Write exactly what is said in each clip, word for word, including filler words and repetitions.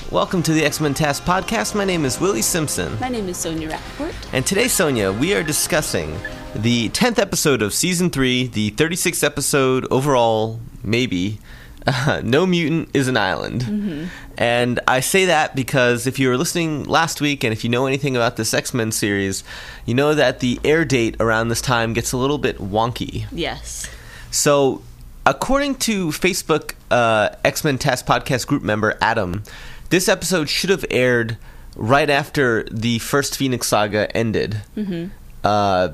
Welcome to the X-Men Task Podcast. My name is Willie Simpson. My name is Sonia Rappaport. And today, Sonia, we are discussing the tenth episode of Season three, the thirty-sixth episode overall, maybe, uh, No Mutant is an Island. Mm-hmm. And I say that because if you were listening last week, and if you know anything about this X-Men series, you know that the air date around this time gets a little bit wonky. Yes. So, according to Facebook uh, X-Men Task Podcast group member Adam, this episode should have aired right after the first Phoenix Saga ended. Mm-hmm. Uh,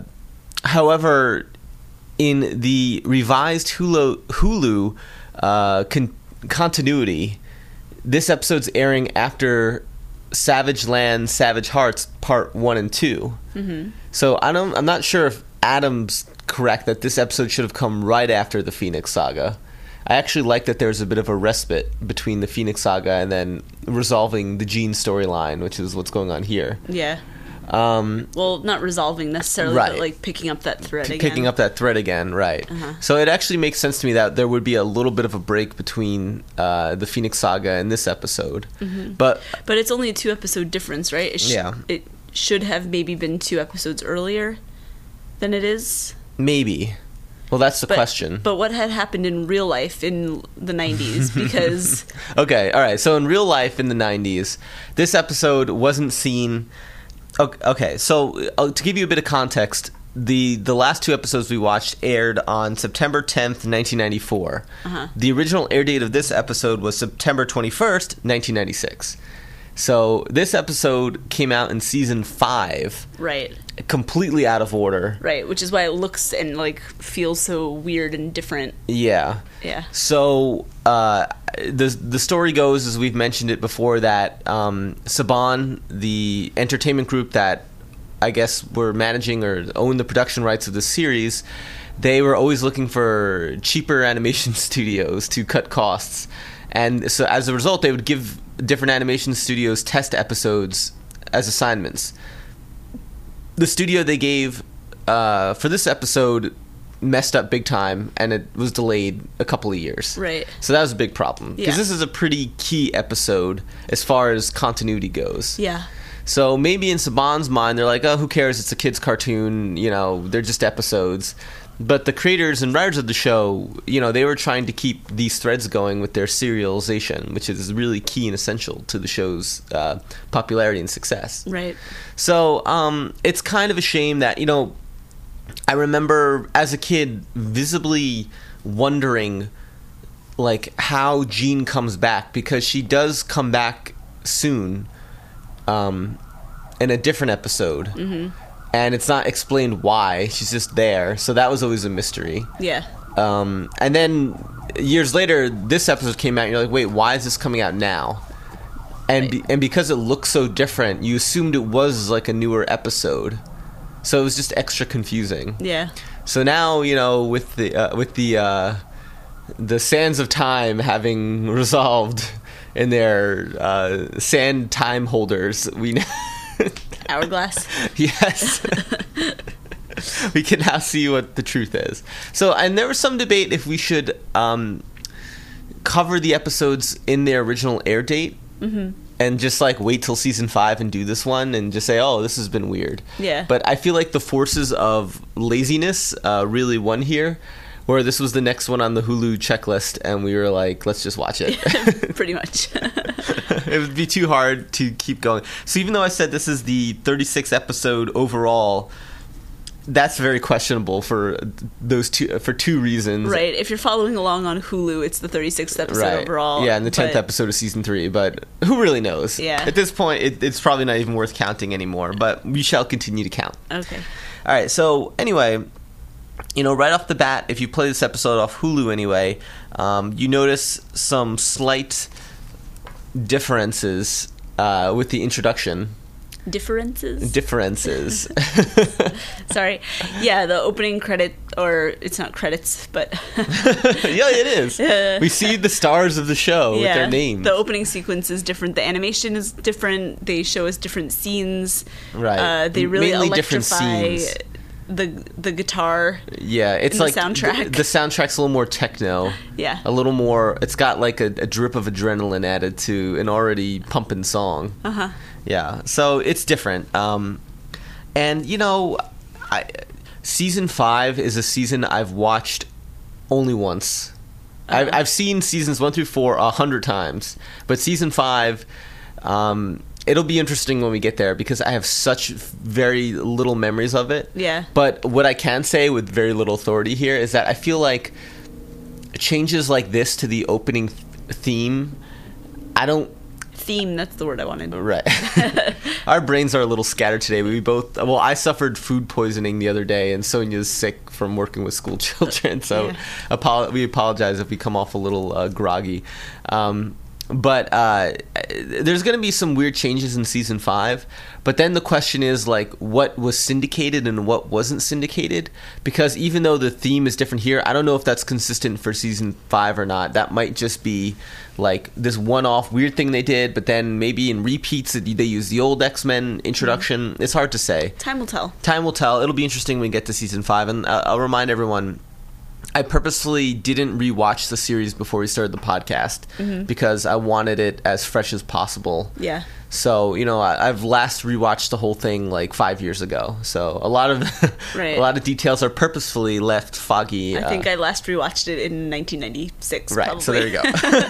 however, in the revised Hulu, Hulu uh, con- continuity, this episode's airing after Savage Land, Savage Hearts Part one and two. Mm-hmm. So I don't, I'm not sure if Adam's correct that this episode should have come right after the Phoenix Saga. I actually like that there's a bit of a respite between the Phoenix Saga and then resolving the Jean storyline, which is what's going on here. Yeah. Um, well, not resolving necessarily, right. but like picking up that thread P- again. Picking up that thread again, right. Uh-huh. So it actually makes sense to me that there would be a little bit of a break between uh, the Phoenix Saga and this episode. Mm-hmm. But but it's only a two-episode difference, right? It sh- yeah. It should have maybe been two episodes earlier than it is. Maybe. Well, that's the but, question. But what had happened in real life in the nineties? Because... okay, all right. So in real life in the nineties, this episode wasn't seen... Okay, so uh, to give you a bit of context, the, the last two episodes we watched aired on September tenth, nineteen ninety-four. Uh-huh. The original air date of this episode was September twenty-first, nineteen ninety-six. So this episode came out in season five. Right. Completely out of order. Right, which is why it looks and like feels so weird and different. Yeah. Yeah. So uh, the the story goes, as we've mentioned it before, that um, Saban, the entertainment group that I guess were managing or owned the production rights of the series, they were always looking for cheaper animation studios to cut costs. And so as a result, they would give different animation studios test episodes as assignments. The studio they gave uh, for this episode messed up big time, and it was delayed a couple of years. Right. So that was a big problem. Because yeah. this is a pretty key episode as far as continuity goes. Yeah. So maybe in Saban's mind, they're like, oh, who cares? It's a kid's cartoon. You know, they're just episodes. But the creators and writers of the show, you know, they were trying to keep these threads going with their serialization, which is really key and essential to the show's uh, popularity and success. Right. So um, it's kind of a shame that, you know, I remember as a kid visibly wondering, like, how Jean comes back, because she does come back soon um, in a different episode. Mm-hmm. And it's not explained why. She's just there. So that was always a mystery. Yeah. Um, and then years later, this episode came out, and you're like, wait, why is this coming out now? And right. be, and because it looks so different, you assumed it was like a newer episode. So it was just extra confusing. Yeah. So now, you know, with the uh, with the uh, the sands of time having resolved in their uh, sand time holders, we know. Hourglass. Yes. We can now see what the truth is. So, and there was some debate if we should um, cover the episodes in their original air date, mm-hmm. and just like wait till season five and do this one and just say, oh, this has been weird. Yeah. But I feel like the forces of laziness uh, really won here, where this was the next one on the Hulu checklist, and we were like, let's just watch it. Pretty much. It would be too hard to keep going. So even though I said this is the thirty-sixth episode overall, that's very questionable for those two for two reasons. Right. If you're following along on Hulu, it's the thirty-sixth episode right. overall. Yeah, and the tenth but... episode of season three. But who really knows? Yeah. At this point, it, it's probably not even worth counting anymore. But we shall continue to count. Okay. All right. So anyway, you know, right off the bat, if you play this episode off Hulu anyway, um, you notice some slight differences uh, with the introduction. Differences? Differences. Sorry. Yeah, the opening credit, or it's not credits, but... Yeah, it is. Uh, we see the stars of the show yeah, with their names. The opening sequence is different. The animation is different. They show us different scenes. Right. Uh, they really Mainly electrify... different scenes. the the guitar. Yeah, it's in the like soundtrack. The, the soundtrack's a little more techno. Yeah. A little more. It's got like a, a drip of adrenaline added to an already pumping song. Uh huh. Yeah, so it's different. Um, and you know, I, season five is a season I've watched only once. Uh-huh. I've, I've seen seasons one through four a hundred times, but season five, um, it'll be interesting when we get there because I have such very little memories of it. Yeah. But what I can say with very little authority here is that I feel like changes like this to the opening th- theme, I don't. Theme, that's the word I wanted. Right. Our brains are a little scattered today. We both, well, I suffered food poisoning the other day, and Sonia's sick from working with school children. So Yeah. apo- we apologize if we come off a little uh, groggy. Um, but uh, there's going to be some weird changes in season five. But then the question is, like, what was syndicated and what wasn't syndicated? Because even though the theme is different here, I don't know if that's consistent for season five or not. That might just be like this one-off weird thing they did, but then maybe in repeats they use the old X-Men introduction. Mm-hmm. It's hard to say. Time will tell. Time will tell. It'll be interesting when we get to season five. And uh, I'll remind everyone, I purposely didn't rewatch the series before we started the podcast mm-hmm. because I wanted it as fresh as possible. Yeah. So, you know, I, I've last rewatched the whole thing like five years ago. So a lot of right. a lot of details are purposefully left foggy. I uh, think I last rewatched it in nineteen ninety-six. Right. Probably. So there you go.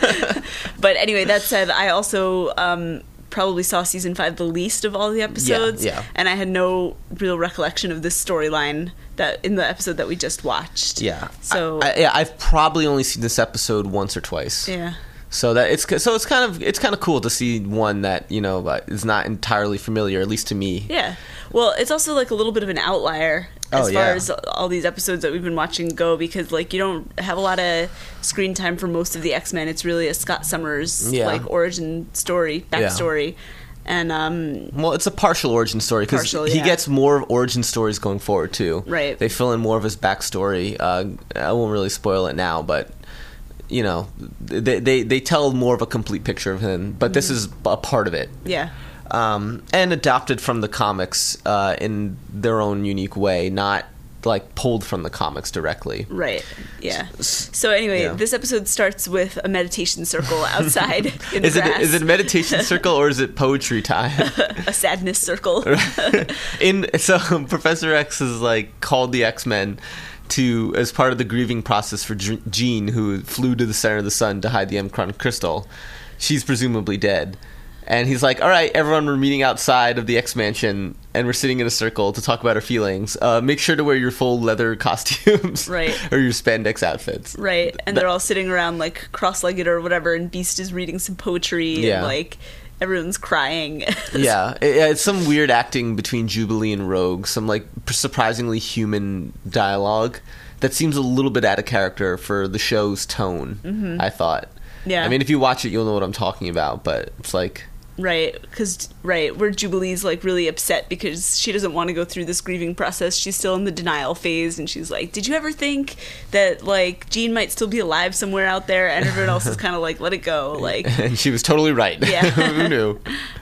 But anyway, that said, I also um, probably saw season five the least of all the episodes. Yeah, yeah. And I had no real recollection of this storyline that in the episode that we just watched. Yeah. So I, I, yeah, I've probably only seen this episode once or twice. Yeah. So that it's so it's kind of it's kind of cool to see one that, you know, uh, is not entirely familiar, at least to me. Yeah. Well, it's also like a little bit of an outlier as oh, far yeah. as all these episodes that we've been watching go, because like you don't have a lot of screen time for most of the X-Men. It's really a Scott Summers Yeah. like origin story, backstory. Yeah. And um well, it's a partial origin story because he yeah. gets more of origin stories going forward too. Right. They fill in more of his backstory. Uh, I won't really spoil it now, but you know, they they, they tell more of a complete picture of him. But mm-hmm. this is a part of it. Yeah. Um, and adapted from the comics uh, in their own unique way, not like pulled from the comics directly. Right. Yeah. So anyway, yeah. this episode starts with a meditation circle outside in the is grass. it is it a meditation circle or is it poetry time? A sadness circle. in so Professor X is like called the X-Men to as part of the grieving process for Jean, who flew to the center of the sun to hide the M'Kraan crystal. She's presumably dead. And he's like, all right, everyone, we're meeting outside of the X-Mansion, and we're sitting in a circle to talk about our feelings. Uh, make sure to wear your full leather costumes. Right. Or your spandex outfits. Right. And they're all sitting around, like, cross-legged or whatever, and Beast is reading some poetry, yeah. and, like, everyone's crying. Yeah. It, it's some weird acting between Jubilee and Rogue, some, like, surprisingly human dialogue that seems a little bit out of character for the show's tone, mm-hmm. I thought. Yeah. I mean, if you watch it, you'll know what I'm talking about, but it's like... Right, because, right, where Jubilee's, like, really upset because she doesn't want to go through this grieving process. She's still in the denial phase, and she's like, did you ever think that, like, Jean might still be alive somewhere out there? And everyone else is kind of like, let it go, like... And she was totally right. Yeah. Who knew?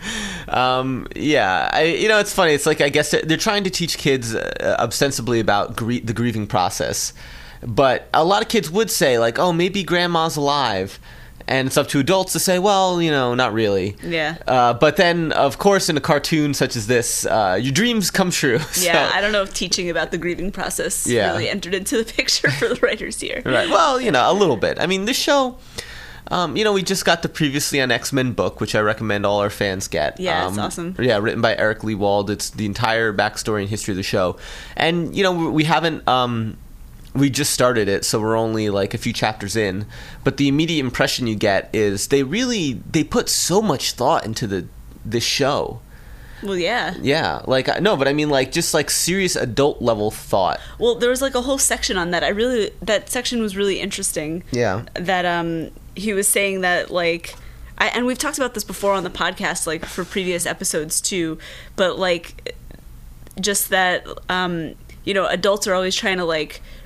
Um, yeah, I, you know, it's funny. It's like, I guess they're trying to teach kids uh, ostensibly about grie- the grieving process. But a lot of kids would say, like, oh, maybe Grandma's alive. And it's up to adults to say, well, you know, not really. Yeah. Uh, but then, of course, in a cartoon such as this, uh, your dreams come true. Yeah, so. I don't know if teaching about the grieving process yeah. really entered into the picture for the writers here. Right. Well, you know, a little bit. I mean, this show... Um, you know, we just got the Previously on X-Men book, which I recommend all our fans get. Yeah, um, it's awesome. Yeah, written by Eric Lee Wald. It's the entire backstory and history of the show. And, you know, we haven't... Um, we just started it, so we're only like a few chapters in. But the immediate impression you get is they really... They put so much thought into the this show. Well, yeah. Yeah, like, no, but I mean, like, just, like, serious adult-level thought. Well, there was, like, a whole section on that. I really... That section was really interesting. Yeah. That, um... he was saying that, like, I, and we've talked about this before on the podcast, like, for previous episodes, too, but, like, just that, um, you know, adults are always trying to, like,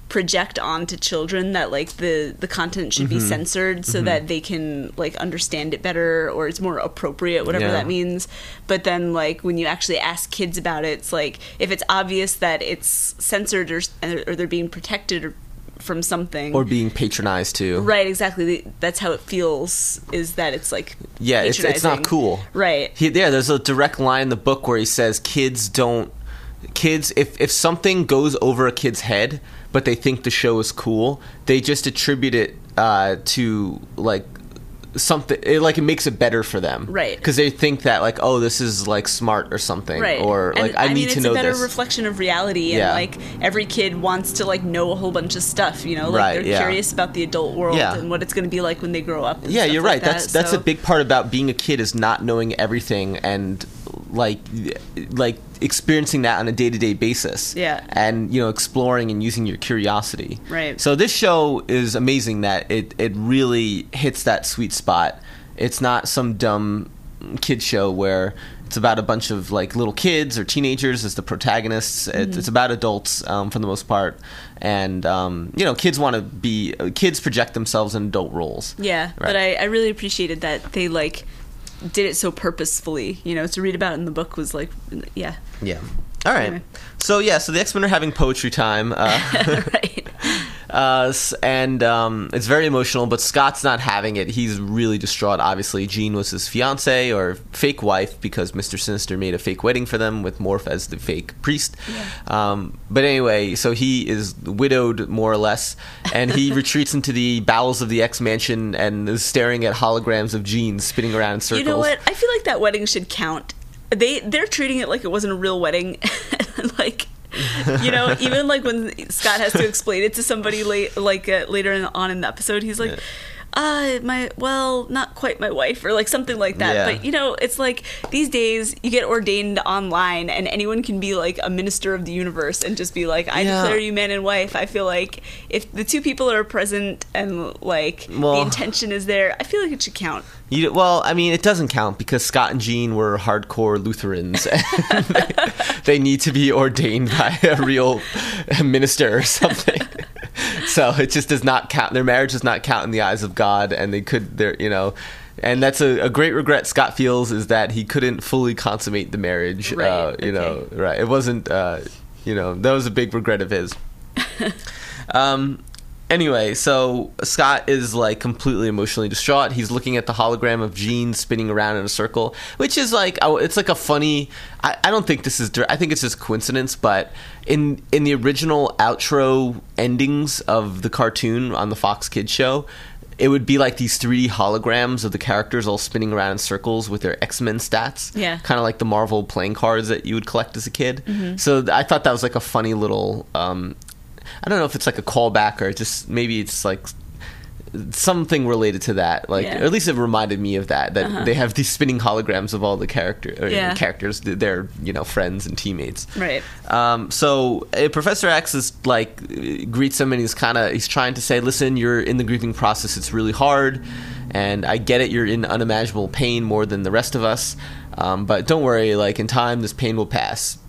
project onto children that like the the content should be censored so Mm-hmm. that they can like understand it better, or it's more appropriate, whatever Yeah. that means. But then like when you actually ask kids about it, it's like if it's obvious that it's censored or or they're being protected or from something, Or being patronized too. right, exactly, that's how it feels, is that it's like Yeah, it's it's not patronizing. cool. Right. He, yeah, there's a direct line in the book where he says kids don't kids if if something goes over a kid's head but they think the show is cool, they just attribute it uh, to like something it, like it makes it better for them, Right. because they think that like, oh, this is like smart or something, Right. or And, like I, mean, need to it's know a better this. reflection of reality, and Yeah. like every kid wants to like know a whole bunch of stuff, you know, like Right, they're yeah. curious about the adult world Yeah. and what it's going to be like when they grow up. and Yeah, stuff you're like right. That's that, that's so- a big part about being a kid, is not knowing everything and like like experiencing that on a day-to-day basis. Yeah. And you know, exploring and using your curiosity. Right. So this show is amazing that it it really hits that sweet spot. It's not some dumb kid show where it's about a bunch of like little kids or teenagers as the protagonists. Mm-hmm. It's, it's about adults um, for the most part, and um, you know, kids want to be kids project themselves in adult roles. Yeah, Right. but I, I really appreciated that they like did it so purposefully. You know, to read about it in the book was like, yeah, Yeah. All right. Anyway. So yeah, so the X-Men are having poetry time, uh, right. uh, s- and um, it's very emotional. But Scott's not having it. He's really distraught. Obviously, Jean was his fiance or fake wife, because Mister Sinister made a fake wedding for them with Morph as the fake priest. Um, but anyway, so he is widowed more or less, and he retreats into the bowels of the X Mansion and is staring at holograms of Jean spinning around in circles. You know what? I feel like that wedding should count. They they're treating it like it wasn't a real wedding, like. You know, even like when Scott has to explain it to somebody late, like uh, later in, on in the episode, he's like, Yeah. uh, my, well, not quite my wife, or like something like that. Yeah. But, you know, it's like these days you get ordained online and anyone can be like a minister of the universe and just be like, I Yeah. declare you man and wife. I feel like if the two people are present and like Well- the intention is there, I feel like it should count. You, well, I mean, it doesn't count because Scott and Jean were hardcore Lutherans. And they, they need to be ordained by a real minister or something. So it just does not count. Their marriage does not count in the eyes of God, and they could, they're, you know, and that's a, a great regret Scott feels, is that he couldn't fully consummate the marriage. Right, Uh, you know, okay. right? It wasn't, uh, you know, that was a big regret of his. um. Anyway, so Scott is like completely emotionally distraught. He's looking at the hologram of Jean spinning around in a circle, which is like, oh, it's like a funny. I, I don't think this is. dir- I think it's just coincidence, but in in the original outro endings of the cartoon on the Fox Kids show, it would be like these three D holograms of the characters all spinning around in circles with their X-Men stats. Yeah. Kind of like the Marvel playing cards that you would collect as a kid. Mm-hmm. So th- I thought that was like a funny little. Um, I don't know if it's like a callback or just maybe it's like something related to that. Like, Yeah. or at least it reminded me of that. That Uh-huh. they have these spinning holograms of all the character or Yeah. characters, th- their you know friends and teammates. Right. Um, so uh, Professor X is like uh, greets him and he's kind of he's trying to say, listen, you're in the grieving process. It's really hard, and I get it. You're in unimaginable pain more than the rest of us, um, but don't worry. Like in time, this pain will pass.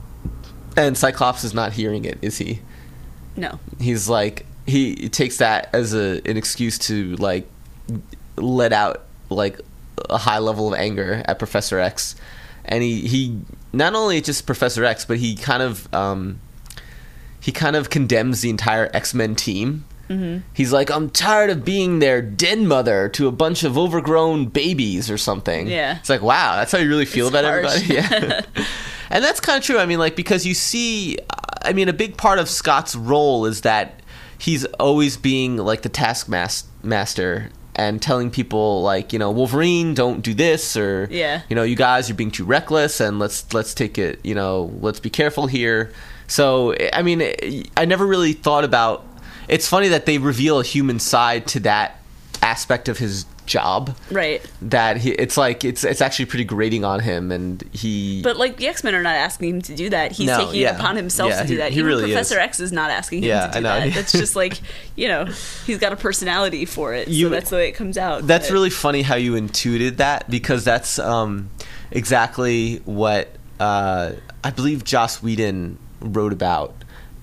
And Cyclops is not hearing it, is he? No. He's like he takes that as a an excuse to like let out like a high level of anger at Professor X, and he he not only just Professor X, but he kind of um he kind of condemns the entire X-Men team. Mm-hmm. He's like, I'm tired of being their den mother to a bunch of overgrown babies or something. Yeah. It's like, wow, that's how you really feel It's about harsh. everybody. Yeah. And that's kind of true. I mean, like, because you see, I mean, a big part of Scott's role is that he's always being like the taskmaster and telling people like, you know, Wolverine, don't do this, or Yeah. you know, you guys, you're being too reckless, and let's let's take it, you know, let's be careful here. So, I mean, I never really thought about. It's funny that they reveal a human side to that aspect of his job. Right. That he, it's like it's it's actually pretty grating on him, and he. But like the X-Men are not asking him to do that. He's No, taking yeah. it upon himself Yeah, to do he- that. he Even really Professor is. X is not asking him Yeah, to do I know. that. That's just like, you know, he's got a personality for it. You- so that's the way it comes out. That's But- really funny how you intuited that, because that's um, exactly what uh, I believe Joss Whedon wrote about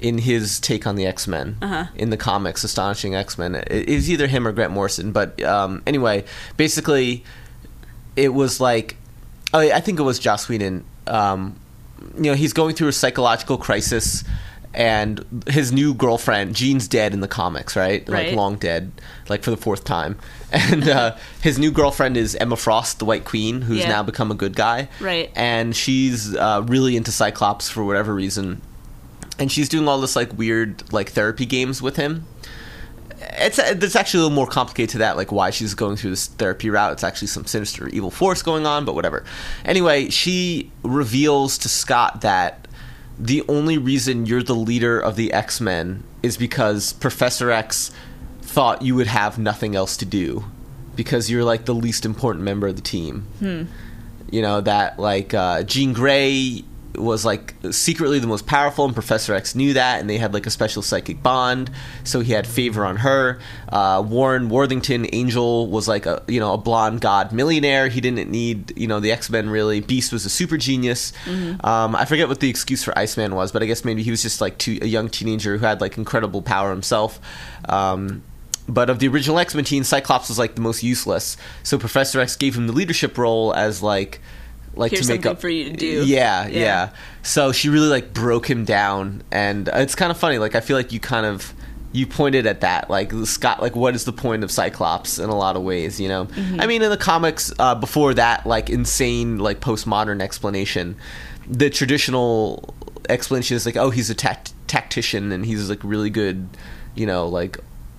in his take on the X-Men Uh-huh. in the comics, Astonishing X-Men. It, it was either him or Grant Morrison, but um, anyway, basically, it was like, oh, I think it was Joss Whedon. Um, you know, he's going through a psychological crisis, and his new girlfriend, Jean's dead in the comics, right? Right. Like, long dead, like for the fourth time. And uh, his new girlfriend is Emma Frost, the White Queen, who's Yeah. now become a good guy. Right. And she's uh, really into Cyclops for whatever reason. And she's doing all this, like, weird, like, therapy games with him. It's There's actually a little more complicated to that, like, why she's going through this therapy route. It's actually some sinister evil force going on, but whatever. Anyway, she reveals to Scott that the only reason you're the leader of the X-Men is because Professor X thought you would have nothing else to do, because you're, like, the least important member of the team. Hmm. You know, that, like, uh, Jean Grey was, like, secretly the most powerful, and Professor X knew that, and they had, like, a special psychic bond, so he had favor on her. Uh, Warren Worthington, Angel, was, like, a, you know, a blonde god millionaire. He didn't need, you know, the X-Men, really. Beast was a super genius. Mm-hmm. Um, I forget what the excuse for Iceman was, but I guess maybe he was just, like, too, a young teenager who had, like, incredible power himself. Um... But of the original X-Men team, Cyclops was, like, the most useless. So Professor X gave him the leadership role as, like, like Here's to make something up for you to do. Yeah, Yeah. yeah, So she really, like, broke him down, and it's kind of funny. Like, I feel like you kind of you pointed at that, like, Scott, like, what is the point of Cyclops in a lot of ways, you know? Mm-hmm. I mean, in the comics, uh, before that, like, insane, like, postmodern explanation, the traditional explanation is like, oh, he's a tact- tactician, and he's, like, really good, you know, like,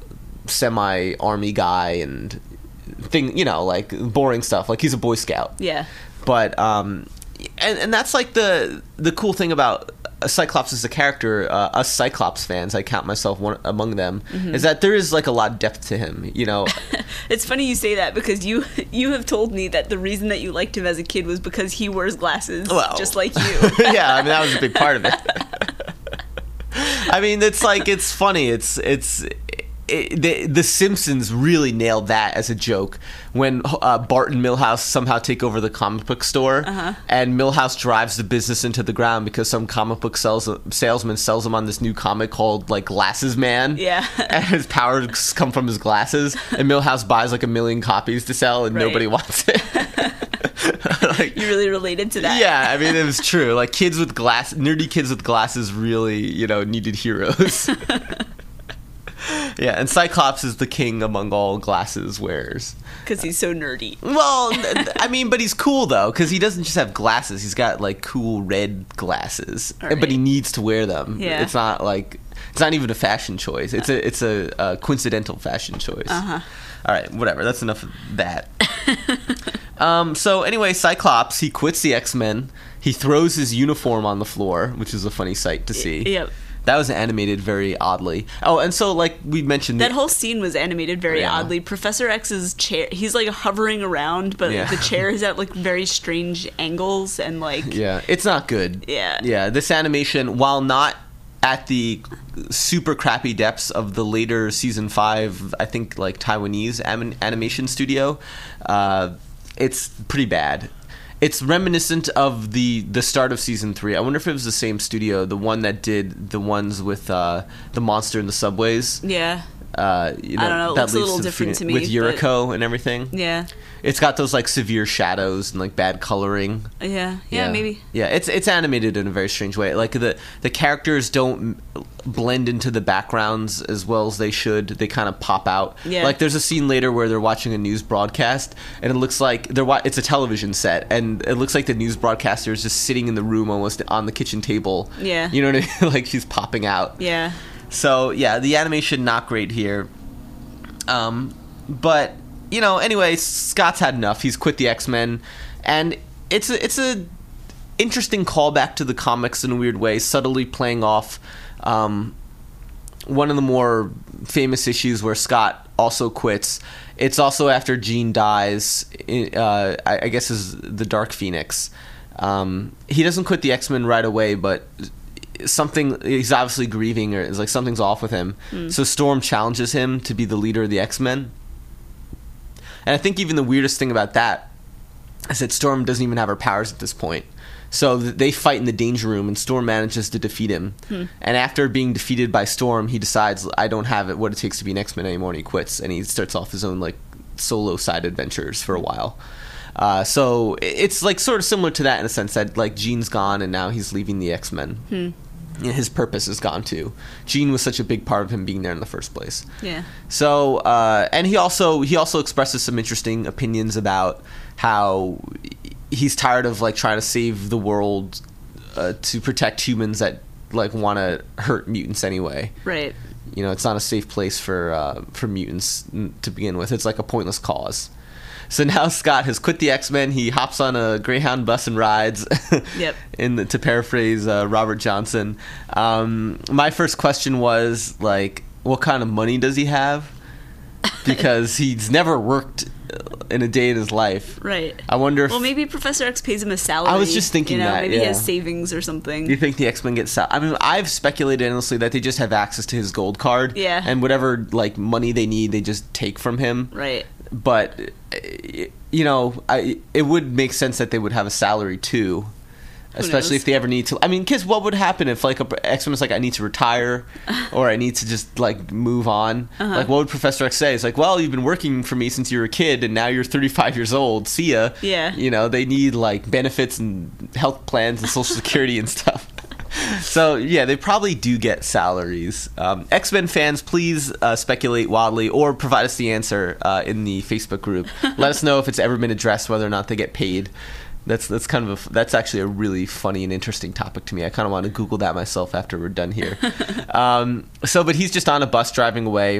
semi-army guy and thing, you know, like, boring stuff. Like, he's a Boy Scout. Yeah. But um and, and that's, like, the the cool thing about Cyclops as a character. Uh, us Cyclops fans, I count myself one among them, Mm-hmm. is that there is, like, a lot of depth to him, you know. It's funny you say that, because you you have told me that the reason that you liked him as a kid was because he wears glasses, Well. just like you. Yeah, I mean, that was a big part of it. I mean, it's like, it's funny. It's it's it, the, the Simpsons really nailed that as a joke when uh, Bart and Milhouse somehow take over the comic book store, Uh-huh. and Milhouse drives the business into the ground because some comic book sales, salesman sells him on this new comic called, like, Glasses Man. Yeah. And his powers come from his glasses, and Milhouse buys, like, a million copies to sell, and Right. nobody wants it. Like, You really related to that. yeah, I mean, it was true. Like, kids with glass, nerdy kids with glasses really, you know, needed heroes. Yeah, and Cyclops is the king among all glasses wearers. Because he's so nerdy. Well, I mean, but he's cool, though, because he doesn't just have glasses. He's got, like, cool red glasses, All but he right. needs to wear them. Yeah. It's not, like, it's not even a fashion choice. It's a it's a, a coincidental fashion choice. Uh-huh. All right, whatever. That's enough of that. um, so anyway, Cyclops, he quits the X-Men. He throws his uniform on the floor, which is a funny sight to see. Yep. That was animated very oddly. Oh, and so, like we mentioned, That the, whole scene was animated very Yeah. oddly. Professor X's chair, he's, like, hovering around, but Yeah. the chair is at, like, very strange angles, and, like... yeah, it's not good. Yeah. Yeah, this animation, while not at the super crappy depths of the later season five, I think, like, Taiwanese anim- animation studio, uh, it's pretty bad. It's reminiscent of the, the start of season three. I wonder if it was the same studio, the one that did the ones with uh, the monster in the subways. Yeah. Uh, you know, I don't know, it that looks a leads little the different Phoenix- to me, with but- Yuriko and everything. Yeah. It's got those, like, severe shadows and, like, bad coloring. Yeah. Yeah, maybe. Yeah, it's it's animated in a very strange way. Like, the the characters don't blend into the backgrounds as well as they should. They kind of pop out. Yeah. Like, there's a scene later where they're watching a news broadcast, and it looks like they're wa- it's a television set, and it looks like the news broadcaster is just sitting in the room almost on the kitchen table. Yeah. You know what I mean? Like, she's popping out. Yeah. So, yeah, the animation not great here. Um, but, you know, anyway, Scott's had enough. He's quit the X-Men, and it's a, it's a interesting callback to the comics in a weird way, subtly playing off um, one of the more famous issues where Scott also quits. It's also after Jean dies, uh, I, I guess is the Dark Phoenix. Um, he doesn't quit the X-Men right away, but something, he's obviously grieving, or it's like something's off with him. Mm. So Storm challenges him to be the leader of the X-Men. And I think even the weirdest thing about that I said Storm doesn't even have her powers at this point. So th- they fight in the danger room, and Storm manages to defeat him. Hmm. And after being defeated by Storm, he decides, I don't have it what it takes to be an X-Men anymore, and he quits. And he starts off his own like solo side adventures for a while. Uh, so it's like sort of similar to that in a sense that like Jean's gone, and now he's leaving the X-Men. Hmm. You know, his purpose is gone too. Jean was such a big part of him being there in the first place. Yeah. So, uh, and he also he also expresses some interesting opinions about how he's tired of like trying to save the world uh, to protect humans that like want to hurt mutants anyway. Right. You know, it's not a safe place for uh, for mutants to begin with. It's like a pointless cause. So now Scott has quit the X-Men. He hops on a Greyhound bus and rides. Yep. In the, to paraphrase uh, Robert Johnson. Um, my first question was like, what kind of money does he have? Because he's never worked in a day in his life. Right. I wonder if... Well, maybe Professor X pays him a salary. I was just thinking you know, that, Maybe yeah. he has savings or something. Do you think the X-Men get sal- I mean, I've speculated endlessly that they just have access to his gold card. Yeah. And whatever, like, money they need, they just take from him. Right. But, you know, I, it would make sense that they would have a salary, too. Especially if they ever need to. I mean, because what would happen if, like, a X-Men is like, I need to retire, or I need to just, like, move on? Uh-huh. Like, what would Professor X say? It's like, well, you've been working for me since you were a kid, and now you're thirty-five years old. See ya. Yeah. You know, they need, like, benefits and health plans and Social Security and stuff. So, yeah, they probably do get salaries. Um, X-Men fans, please uh, speculate wildly or provide us the answer uh, in the Facebook group. Let us know if it's ever been addressed, whether or not they get paid. That's that's kind of a, that's actually a really funny and interesting topic to me. I kind of want to Google that myself after we're done here. um, so, but he's just on a bus driving away,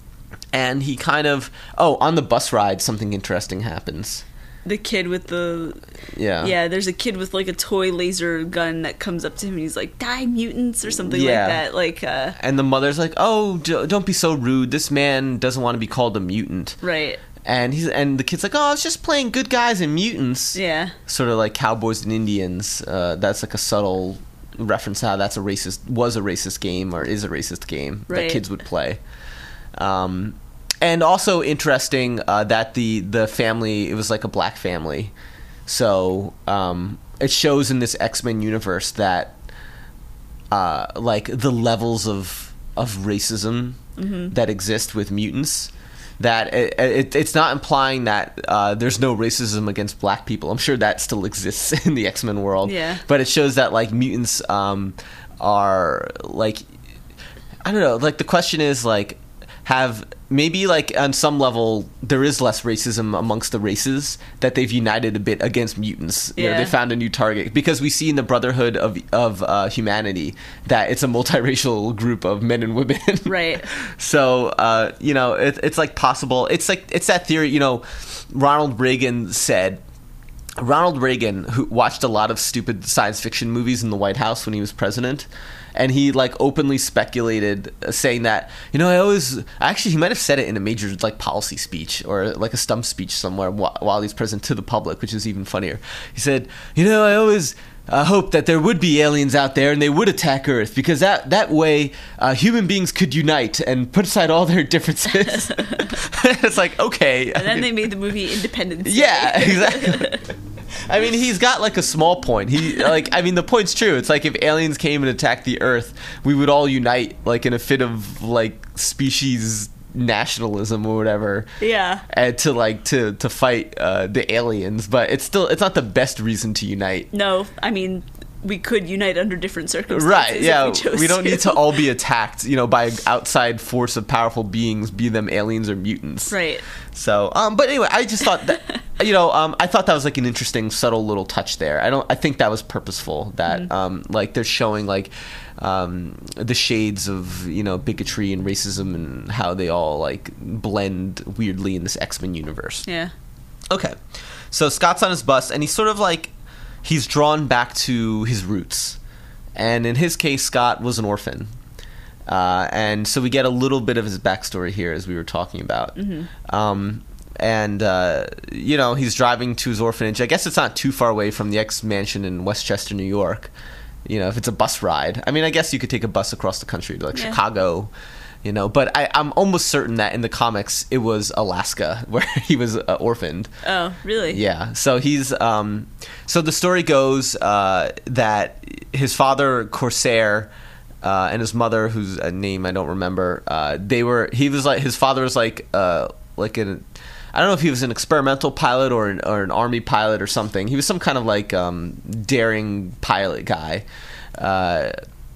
and he kind of oh on the bus ride something interesting happens. The kid with the yeah yeah there's a kid with like a toy laser gun that comes up to him and he's like, die mutants or something yeah. like that, like uh and the mother's like, oh d- don't be so rude, this man doesn't want to be called a mutant. Right. And he's and the kid's like, oh, I was just playing good guys and mutants. Yeah. Sort of like Cowboys and Indians. Uh, that's like a subtle reference to how that's a racist was a racist game or is a racist game right. that kids would play. Um, and also interesting uh, that the the family, it was like a black family. So um, it shows in this X-Men universe that uh, like the levels of of racism mm-hmm. that exist with mutants. That it, it, it's not implying that uh, there's no racism against black people. I'm sure that still exists in the X-Men world. Yeah. But it shows that like mutants um, are like, I don't know. Like the question is like, have maybe like on some level there is less racism amongst the races, that they've united a bit against mutants. You yeah. know, they found a new target because we see in the Brotherhood of of uh, Humanity that it's a multiracial group of men and women. Right. So uh, you know, it, it's like possible. It's like it's that theory. You know, Ronald Reagan said. Ronald Reagan, who watched a lot of stupid science fiction movies in the White House when he was president, and he like openly speculated, uh, saying that, you know, I always actually he might have said it in a major like policy speech or like a stump speech somewhere wh- while he's president to the public, which is even funnier. He said, you know, I always uh, hope that there would be aliens out there and they would attack Earth, because that that way uh, human beings could unite and put aside all their differences. It's like, okay. And then they made the movie Independence Day. Yeah, exactly. I mean, he's got like a small point. He like, I mean, the point's true. It's like if aliens came and attacked the Earth, we would all unite, like in a fit of like species nationalism or whatever. Yeah. And to like to to fight uh, the aliens, but it's still it's not the best reason to unite. No, I mean, we could unite under different circumstances. Right, yeah. If we, chose we don't to. need to all be attacked, you know, by an outside force of powerful beings, be them aliens or mutants. Right. So, um, but anyway, I just thought that, you know, um, I thought that was like an interesting, subtle little touch there. I don't, I think that was purposeful. That, mm-hmm. um, like they're showing like, um, the shades of, you know, bigotry and racism and how they all like blend weirdly in this X-Men universe. Yeah. Okay. So Scott's on his bus and he's sort of like, he's drawn back to his roots. And in his case, Scott was an orphan. Uh, and so we get a little bit of his backstory here, as we were talking about. Mm-hmm. Um, and, uh, you know, he's driving to his orphanage. I guess it's not too far away from the X mansion in Westchester, New York. You know, if it's a bus ride. I mean, I guess you could take a bus across the country to, like, yeah. Chicago. You know, but I, I'm almost certain that in the comics it was Alaska where he was uh, orphaned. Oh, really? Yeah. So he's um, so the story goes uh, that his father Corsair uh, and his mother, whose uh, name I don't remember, uh, they were he was like his father was like uh, like an I don't know if he was an experimental pilot or an, or an army pilot or something. He was some kind of like um, daring pilot guy. Uh,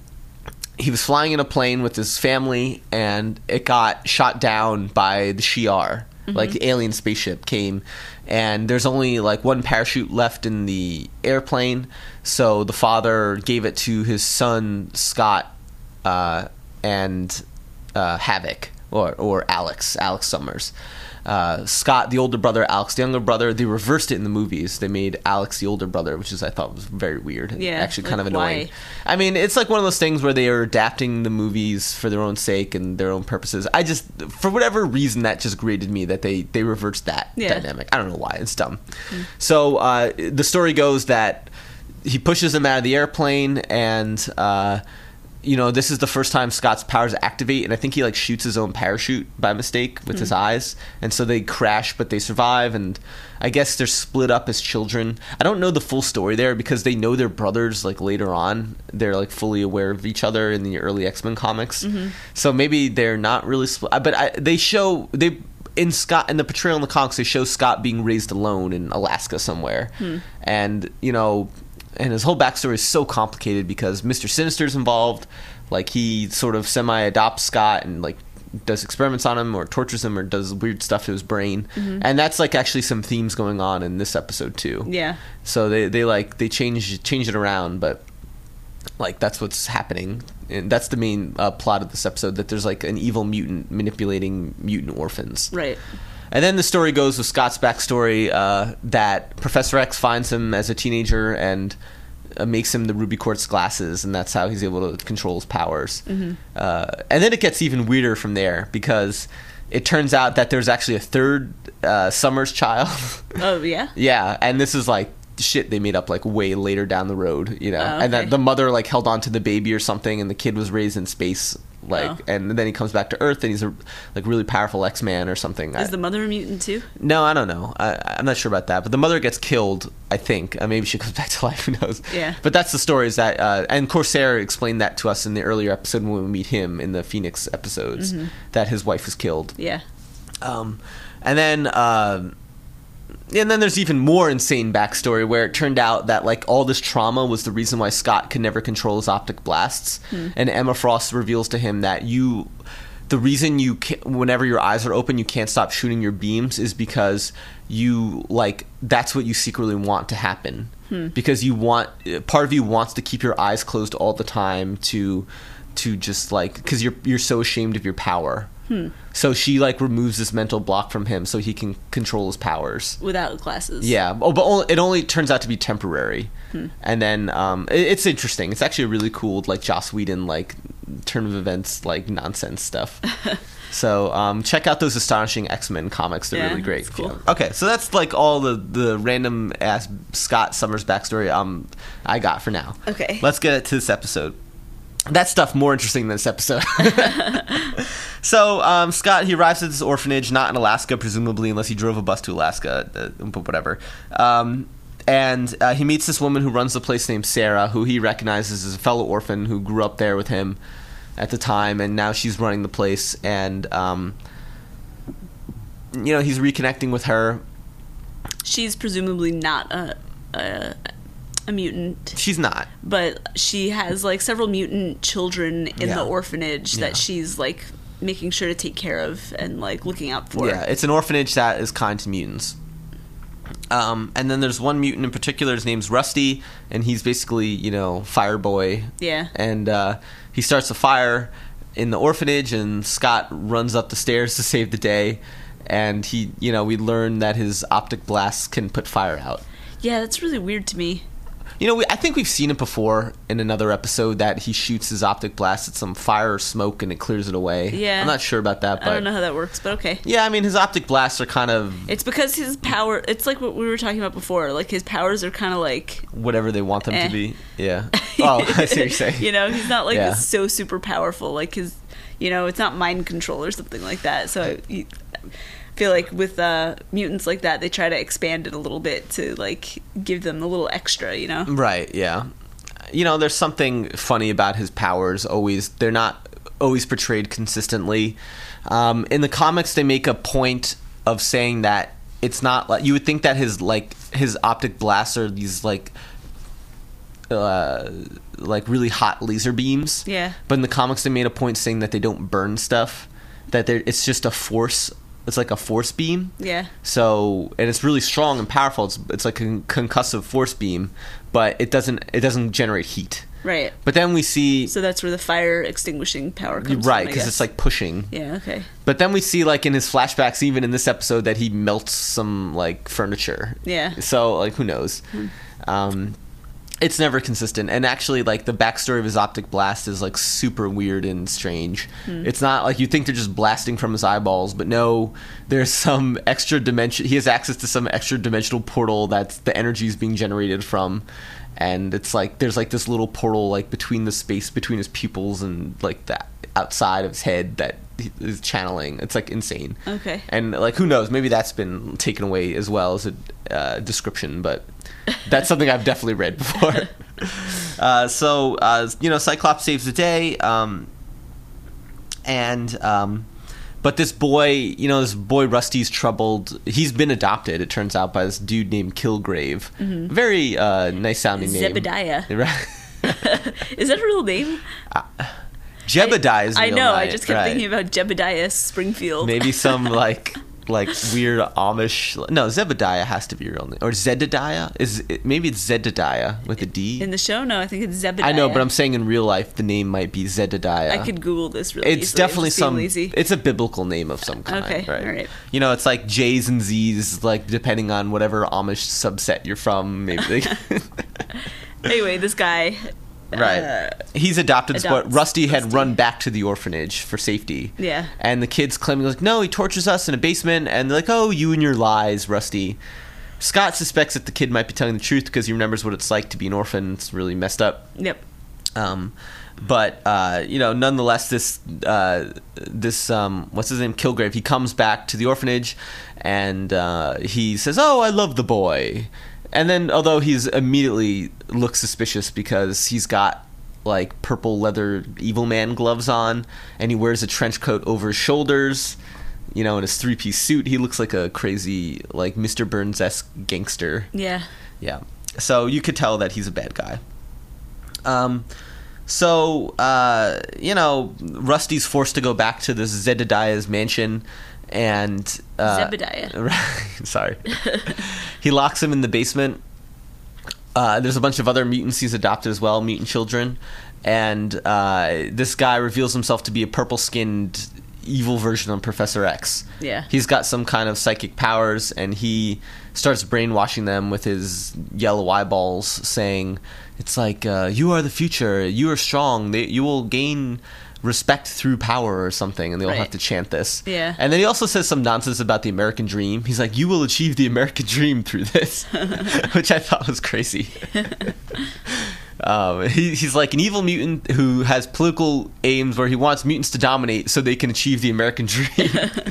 he was flying in a plane with his family, and it got shot down by the Shi'ar. Mm-hmm. Like the alien spaceship came, and there's only like one parachute left in the airplane. So the father gave it to his son Scott uh, and uh, Havoc, or or Alex, Alex Summers. Uh, Scott, the older brother, Alex, the younger brother. They reversed it in the movies. They made Alex the older brother, which is I thought was very weird. Yeah, actually, kind like, of annoying. why? I mean, it's like one of those things where they are adapting the movies for their own sake and their own purposes. I just, for whatever reason, that just grated me that they they reversed that Yeah. dynamic. I don't know why. It's dumb. Mm. So uh, the story goes that he pushes him out of the airplane, and uh, you know, this is the first time Scott's powers activate, and I think he like shoots his own parachute by mistake with mm. his eyes, and so they crash, but they survive, and I guess they're split up as children. I don't know the full story there because they know they're brothers. Like later on, they're like fully aware of each other in the early X-Men comics, mm-hmm. so maybe they're not really split. But I, they show they. In Scott, in the portrayal in the comics, they show Scott being raised alone in Alaska somewhere, hmm. and you know. And his whole backstory is so complicated because Mister Sinister's involved. Like, he sort of semi-adopts Scott and, like, does experiments on him or tortures him or does weird stuff to his brain. Mm-hmm. And that's, like, actually some themes going on in this episode, too. Yeah. So they, they like, they change change it around, but, like, that's what's happening. And that's the main uh, plot of this episode, that there's, like, an evil mutant manipulating mutant orphans. Right. And then the story goes with Scott's backstory uh, that Professor X finds him as a teenager and uh, makes him the ruby quartz glasses, and that's how he's able to control his powers. Mm-hmm. Uh, and then it gets even weirder from there because it turns out that there's actually a third uh, Summers child. Oh, yeah? Yeah, and this is like shit they made up like way later down the road, you know, oh, okay. and that the mother like held on to the baby or something, and the kid was raised in space. Like, oh. and then he comes back to Earth, and he's a like really powerful X-Man or something. Is I, the mother a mutant too? No, I don't know. I, I'm not sure about that. But the mother gets killed, I think. Uh, maybe she comes back to life. Who knows? Yeah. But that's the story. Is that uh, and Corsair explained that to us in the earlier episode when we meet him in the Phoenix episodes, mm-hmm. that his wife was killed. Yeah. Um, and then. Uh, And then there's even more insane backstory where it turned out that like all this trauma was the reason why Scott could never control his optic blasts. Hmm. And Emma Frost reveals to him that you, the reason you, can't, whenever your eyes are open, you can't stop shooting your beams is because you like that's what you secretly want to happen. Hmm. Because you want part of you wants to keep your eyes closed all the time to, to just like because you're you're so ashamed of your power. Hmm. So she like removes this mental block from him so he can control his powers without glasses. Yeah, oh, but only, it only turns out to be temporary. Hmm. And then um, it, it's interesting. It's actually a really cool like Joss Whedon like turn of events like nonsense stuff. So um, check out those Astonishing X-Men comics. They're yeah, really great. Cool. Yeah. Okay, so that's like all the the random ass Scott Summers backstory um I got for now. Okay, let's get to this episode. That stuff more interesting than this episode. So um, Scott, he arrives at this orphanage, not in Alaska, presumably, unless he drove a bus to Alaska, uh, but whatever. Um, and uh, he meets this woman who runs the place named Sarah, who he recognizes as a fellow orphan who grew up there with him at the time, and now she's running the place. And um, you know, he's reconnecting with her. She's presumably not a. a a mutant. She's not. But she has like several mutant children in yeah. the orphanage yeah. that she's like making sure to take care of and like looking out for. Yeah, it's an orphanage that is kind to mutants. Um, and then there's one mutant in particular, his name's Rusty, and he's basically, you know, fire boy. Yeah. And uh, he starts a fire in the orphanage, and Scott runs up the stairs to save the day, and he, you know, we learn that his optic blasts can put fire out. Yeah, that's really weird to me. You know, we, I think we've seen it before in another episode that he shoots his optic blast at some fire or smoke and it clears it away. Yeah. I'm not sure about that, but I don't know how that works, but okay. Yeah, I mean, his optic blasts are kind of It's because his power, it's like what we were talking about before. Like, his powers are kind of like... whatever they want them Eh. to be. Yeah. Oh, I see what you're saying. You know, he's not like Yeah. so super powerful. Like, his, you know, it's not mind control or something like that. So I feel like with uh, mutants like that, they try to expand it a little bit to, like, give them a little extra, you know? Right, yeah. You know, there's something funny about his powers always. They're not always portrayed consistently. Um, in the comics, they make a point of saying that it's not like... You would think that his, like, his optic blasts are these, like... Uh, like really hot laser beams. Yeah. But in the comics, they made a point saying that they don't burn stuff. That they're, it's just a force. It's like a force beam. Yeah. So, and it's really strong and powerful. It's, it's like a concussive force beam, but it doesn't it doesn't generate heat. Right. But then we see So that's where the fire extinguishing power comes right from, I because guess. it's like pushing. Yeah, okay. But then we see like in his flashbacks, even in this episode, that he melts some like furniture. Yeah. So like who knows? Hmm. Um, it's never consistent, and actually like the backstory of his optic blast is like super weird and strange. Hmm. It's not like you think they're just blasting from his eyeballs, but no, there's some extra dimension. He has access to some extra dimensional portal that's the energy is being generated from, and it's like there's like this little portal like between the space between his pupils and like that outside of his head that he is channeling. It's like insane. Okay. And like who knows, maybe that's been taken away as well as a uh, description, but that's something I've definitely read before. uh, so uh, you know, Cyclops saves the day, um, and um, but this boy, you know, this boy Rusty's troubled. He's been adopted, it turns out, by this dude named Kilgrave. Mm-hmm. Very uh, nice sounding name. Zebediah. Right. Is that a real name? Jebediah is I real know. I nice, just kept right. thinking about Jebediah Springfield. Maybe some like like weird Amish. No, Zebediah has to be a real name, or Zedediah is it, maybe it's Zedediah with a D. In the show, no, I think it's Zebediah. I know, but I'm saying in real life the name might be Zedediah. I could Google this really It's easily. definitely Just being some. lazy. It's a biblical name of some kind. Okay, right? all right. You know, it's like J's and Z's, like depending on whatever Amish subset you're from. Maybe. They, Anyway, this guy. right. Uh, He's adopted, but adopts Rusty had Rusty. run back to the orphanage for safety. Yeah. And the kids claiming like, no, he tortures us in a basement, and they're like, oh, you and your lies, Rusty. Scott suspects that the kid might be telling the truth because he remembers what it's like to be an orphan. It's really messed up. Yep. Um, but uh, you know, nonetheless, this uh, this um, what's his name, Kilgrave, he comes back to the orphanage, and uh, he says, "Oh, I love the boy." And then, although he's immediately looks suspicious because he's got like purple leather evil man gloves on, and he wears a trench coat over his shoulders. You know, in his three-piece suit, he looks like a crazy, like Mister Burns-esque gangster. Yeah. Yeah. So you could tell that he's a bad guy. Um, so, uh, you know, Rusty's forced to go back to this Zebediah's mansion, and... Uh, Zebediah. Sorry. He locks him in the basement. Uh, there's a bunch of other mutants he's adopted as well, mutant children. And uh, this guy reveals himself to be a purple-skinned evil version of Professor X. Yeah. He's got some kind of psychic powers, and he starts brainwashing them with his yellow eyeballs, saying, it's like, uh, you are the future, you are strong, they, you will gain respect through power or something, and they'll Right. have to chant this. Yeah. And then he also says some nonsense about the American dream. He's like, you will achieve the American dream through this, which I thought was crazy. Um, he, he's like an evil mutant who has political aims where he wants mutants to dominate so they can achieve the American dream.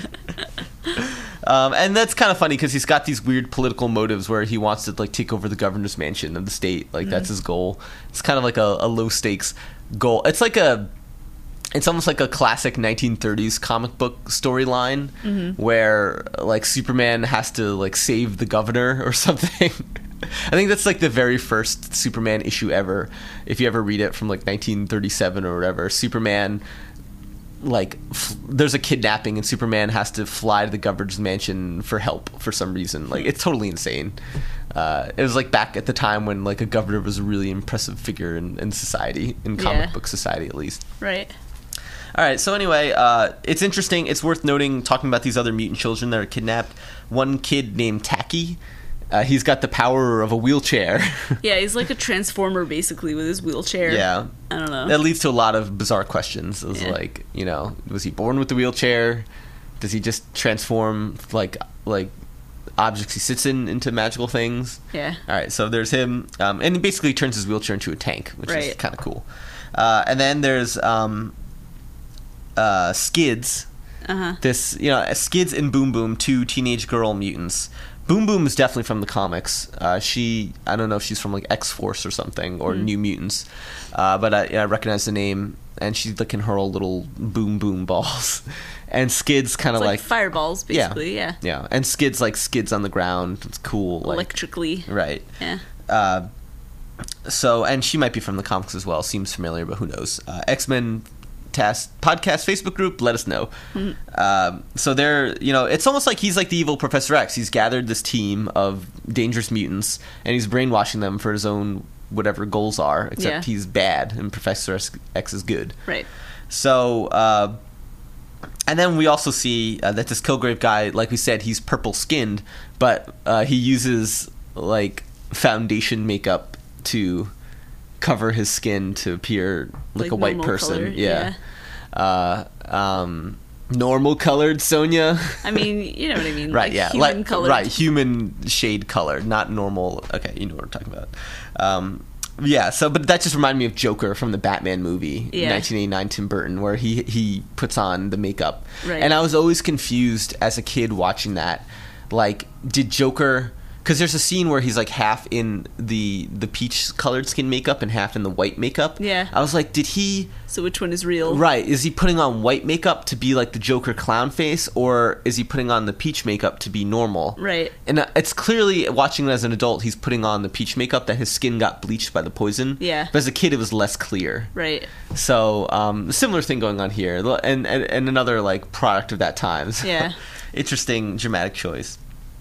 um, and that's kind of funny because he's got these weird political motives where he wants to like take over the governor's mansion of the state. Like, mm-hmm. that's his goal. It's kind of like a, a low stakes goal. It's like a It's almost like a classic nineteen thirties comic book storyline, mm-hmm. where like Superman has to like save the governor or something. I think that's like the very first Superman issue ever. If you ever read it from like nineteen thirty-seven or whatever, Superman, like f- there's a kidnapping and Superman has to fly to the governor's mansion for help for some reason. Like, it's totally insane. Uh, it was like back at the time when like a governor was a really impressive figure in, in society, in comic Yeah. book society at least. Right. All right, so anyway, uh, it's interesting. It's worth noting, talking about these other mutant children that are kidnapped. One kid named Tacky, Uh, he's got the power of a wheelchair. Yeah, he's like a transformer basically with his wheelchair. Yeah. I don't know. That leads to a lot of bizarre questions. It was Yeah. like, you know, was he born with the wheelchair? Does he just transform like like objects he sits in into magical things? Yeah. All right, so there's him, um, and he basically turns his wheelchair into a tank, which is Right. kind of cool. Uh, and then there's um, uh, Skids. Uh-huh. This, you know, Skids and Boom Boom, two teenage girl mutants. Boom Boom is definitely from the comics. Uh, she, I don't know if she's from like X-Force or something, or Mm. New Mutants, uh, but I, I recognize the name, and she like can hurl little boom boom balls. And Skids kind of It's like, like, fireballs, basically, yeah. yeah, and Skids like skids on the ground. It's cool, like, Electrically. right. Yeah. Uh, so, and she might be from the comics as well. Seems familiar, but who knows? Uh, X-Men Task Podcast Facebook group, let us know. Mm-hmm. Um, so they're, you know, it's almost like he's like the evil Professor X. He's gathered this team of dangerous mutants, and he's brainwashing them for his own whatever goals are, except Yeah. he's bad, and Professor X is good. Right. So, uh, and then we also see uh, that this Kilgrave guy, like we said, he's purple skinned, but uh, he uses like foundation makeup to cover his skin to appear like, Like a white normal person. color, Yeah. Uh, um, normal colored Sonia. I mean, you know what I mean. Right, like yeah, Human like colored. right, human shade color, not normal. Okay, you know what I'm talking about. Um, yeah, so but that just reminded me of Joker from the Batman movie, Yeah. nineteen eighty-nine, Tim Burton, where he he puts on the makeup, Right. and I was always confused as a kid watching that. Like, did Joker? Because there's a scene where he's like half in the the peach colored skin makeup and half in the white makeup. Yeah. I was like, did he? So which one is real? Right. Is he putting on white makeup to be like the Joker clown face, or is he putting on the peach makeup to be normal? Right. And uh, it's clearly, watching it as an adult, he's putting on the peach makeup that his skin got bleached by the poison. Yeah. But as a kid, it was less clear. Right. So, um, similar thing going on here. And, and, and another, like, product of that time. So, Yeah. interesting, dramatic choice.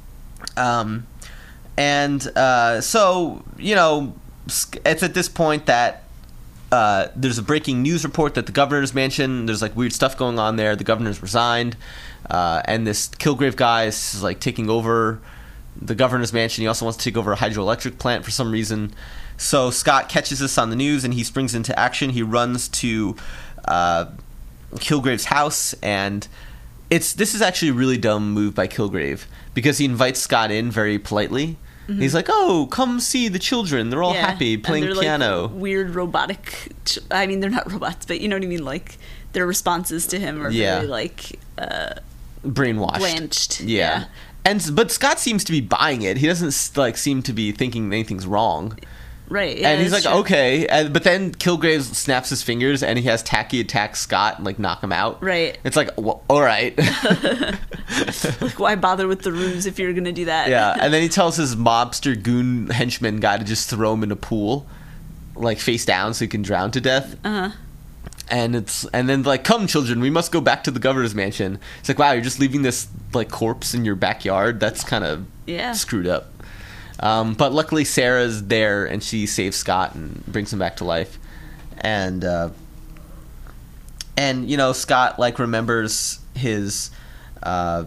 Um, and uh, so, you know, it's at this point that Uh, there's a breaking news report that the governor's mansion, there's like weird stuff going on there. The governor's resigned, uh, and this Kilgrave guy is like taking over the governor's mansion. He also wants to take over a hydroelectric plant for some reason. So Scott catches this on the news and he springs into action. He runs to uh, Kilgrave's house, and it's this is actually a really dumb move by Kilgrave because he invites Scott in very politely. Mm-hmm. He's like, "Oh, come see the children. They're all Yeah. happy playing and they're, piano." Like, weird robotic. Ch- I mean, they're not robots, but you know what I mean. Like their responses to him are Yeah. very like uh, Brainwashed. blanched. Yeah. Yeah. And but Scott seems to be buying it. He doesn't like seem to be thinking anything's wrong. Right. Yeah, and he's like, that's true. okay. And, but then Kilgrave snaps his fingers and he has Tacky attack Scott and like knock him out. Right. It's like, well, all right. Like, why bother with the ruse if you're gonna do that? Yeah. And then he tells his mobster goon henchman guy to just throw him in a pool, like face down so he can drown to death. Uh huh. And it's and then like, come children, we must go back to the governor's mansion. It's like, wow, you're just leaving this like corpse in your backyard. That's kind of Yeah. screwed up. Um, but luckily Sarah's there and she saves Scott and brings him back to life. And uh, and you know, Scott like remembers his uh,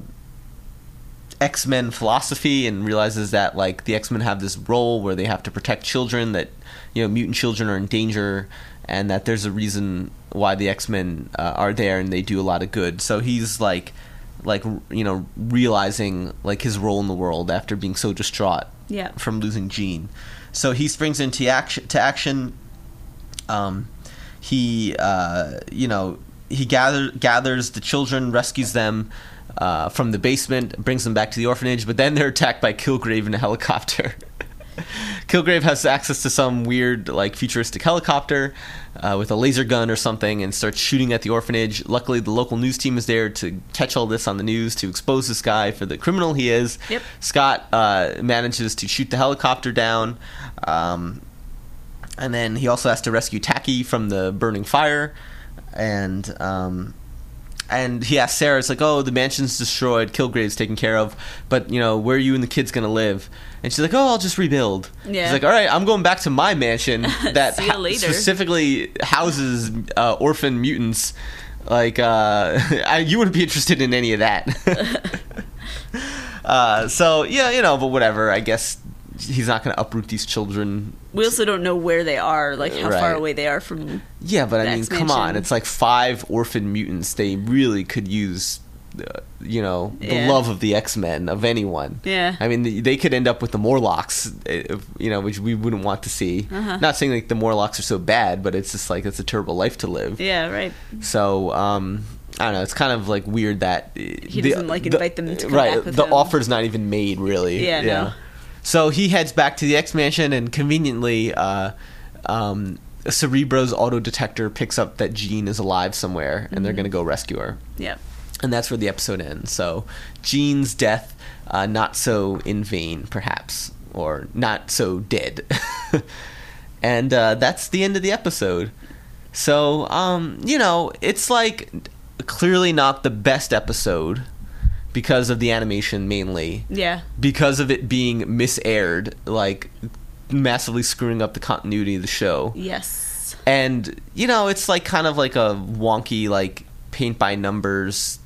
X-Men philosophy and realizes that like the X-Men have this role where they have to protect children, that you know mutant children are in danger, and that there's a reason why the X-Men uh, are there and they do a lot of good. So he's like like you know realizing like his role in the world after being so distraught Yeah. from losing Jean. So he springs into action to action. Um, he uh, you know he gather, gathers the children, rescues them uh, from the basement, brings them back to the orphanage, but then they're attacked by Kilgrave in a helicopter. Kilgrave has access to some weird, like, futuristic helicopter uh, with a laser gun or something and starts shooting at the orphanage. Luckily, the local news team is there to catch all this on the news, to expose this guy for the criminal he is. Yep. Scott uh, manages to shoot the helicopter down, um, and then he also has to rescue Tacky from the burning fire. And um, and he asks Sarah, it's like, oh, the mansion's destroyed, Kilgrave's taken care of, but, you know, where are you and the kids going to live? And she's like, oh, I'll just rebuild. Yeah. He's like, all right, I'm going back to my mansion that See ya ha- later. specifically houses uh, orphan mutants. Like, uh, I, you wouldn't be interested in any of that. uh, so yeah, you know, but whatever. I guess he's not going to uproot these children. We also don't know where they are, like how Right. far away they are from. Yeah, but I the mean, come X-Mansion. on. It's like five orphan mutants. They really could use, uh, you know, the Yeah. love of the X-Men, of anyone. Yeah. I mean, th- they could end up with the Morlocks, uh, you know, which we wouldn't want to see. Uh-huh. Not saying like the Morlocks are so bad, but it's just like it's a terrible life to live. Yeah, right. So, um, I don't know. It's kind of like weird that uh, He doesn't, like, invite them to come right. back with the him. offer's not even made, really. Yeah, no. So he heads back to the X-Mansion, and conveniently, uh, um, Cerebro's auto detector picks up that Jean is alive somewhere, and they're Mm-hmm. going to go rescue her. Yeah. And that's where the episode ends. So Jean's death, uh, not so in vain, perhaps, or not so dead. And uh, that's the end of the episode. So, um, you know, it's like clearly not the best episode because of the animation mainly. Yeah. Because of it being misaired, like massively screwing up the continuity of the show. Yes. And, you know, it's like kind of like a wonky, like, paint by numbers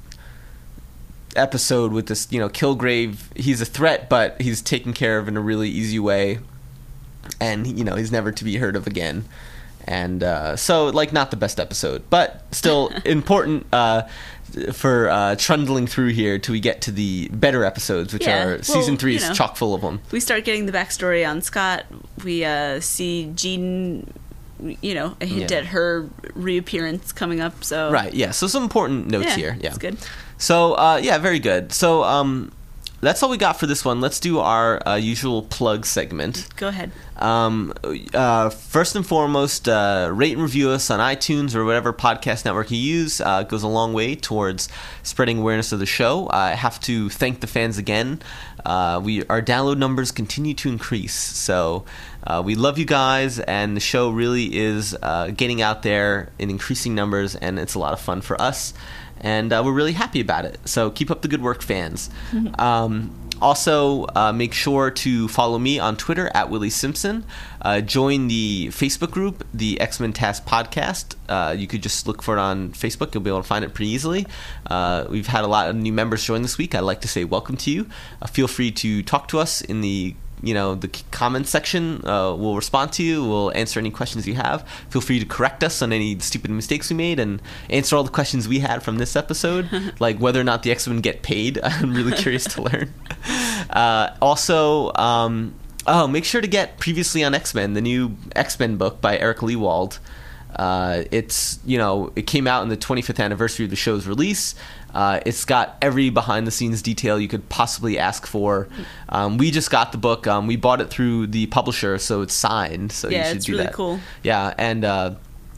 episode with this, you know, Kilgrave. He's a threat, but he's taken care of in a really easy way. And, you know, he's never to be heard of again. And uh, so, like, not the best episode, but still important uh, for uh, trundling through here till we get to the better episodes, which Yeah, are well, season three you is know. chock full of them. We start getting the backstory on Scott. We uh, see Jean, you know, a hint Yeah. at her reappearance coming up. So Right, yeah. So some important notes yeah, here. Yeah, it's good. So, uh, yeah, very good. So, um, that's all we got for this one. Let's do our uh, usual plug segment. Go ahead. Um, uh, first and foremost, uh, rate and review us on iTunes or whatever podcast network you use. Uh, it goes a long way towards spreading awareness of the show. I have to thank the fans again. Uh, we our download numbers continue to increase, so uh, we love you guys, and the show really is uh, getting out there in increasing numbers, and it's a lot of fun for us. And uh, we're really happy about it. So keep up the good work, fans. Um, also, uh, make sure to follow me on Twitter at Willie Simpson. Uh, join the Facebook group, the X-Men Task Podcast. Uh, you could just look for it on Facebook. You'll be able to find it pretty easily. Uh, we've had a lot of new members join this week. I'd like to say welcome to you. Uh, feel free to talk to us in the you know, the comments section. Uh, we'll respond to you. We'll answer any questions you have. Feel free to correct us on any stupid mistakes we made and answer all the questions we had from this episode, like whether or not the X-Men get paid. I'm really curious to learn. Uh, also, um, oh, make sure to get Previously on X-Men, the new X-Men book by Eric Lewald. Uh, it's, you know, it came out in the twenty-fifth anniversary of the show's release. Uh, it's got every behind-the-scenes detail you could possibly ask for. Um, we just got the book. Um, we bought it through the publisher, so it's signed. So Yeah, you should it's do really that. cool. Yeah, and uh,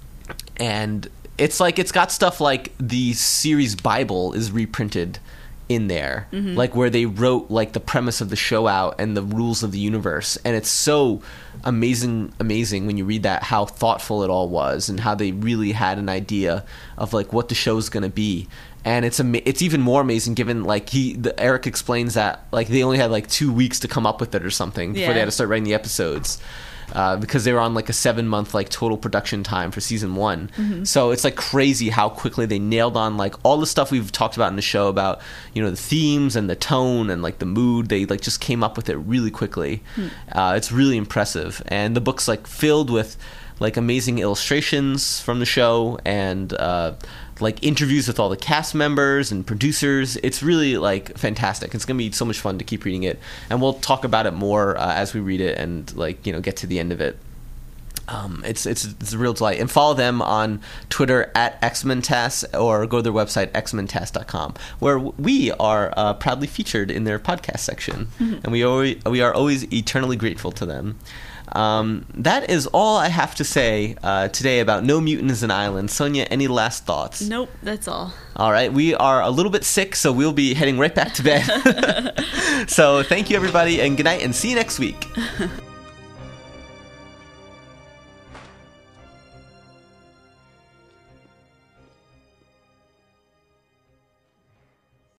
and it's like it's got stuff like the series Bible is reprinted in there, Mm-hmm. like where they wrote like the premise of the show out and the rules of the universe, and it's so amazing amazing when you read that, how thoughtful it all was and how they really had an idea of like what the show's going to be. And it's ama- it's even more amazing given like he the, Eric explains that like they only had like two weeks to come up with it or something before Yeah. they had to start writing the episodes. Uh, because they were on like a seven month like total production time for season one. Mm-hmm. So it's like crazy how quickly they nailed on like all the stuff we've talked about in the show about, you know, the themes and the tone and like the mood. They like just came up with it really quickly. Hmm. Uh, it's really impressive. And the book's like filled with like amazing illustrations from the show and uh, like interviews with all the cast members and producers. It's really like fantastic. It's gonna be so much fun to keep reading it, and we'll talk about it more uh, as we read it and like you know get to the end of it. Um, it's it's it's a real delight. And follow them on Twitter at Xmentas or go to their website x mentas dot com, where we are uh, proudly featured in their podcast section, and we always, we are always eternally grateful to them. Um, that is all I have to say uh, today about No Mutant is an Island. Sonia, any last thoughts? Nope, that's all. All right, we are a little bit sick, so we'll be heading right back to bed. So thank you, everybody, and good night, and see you next week.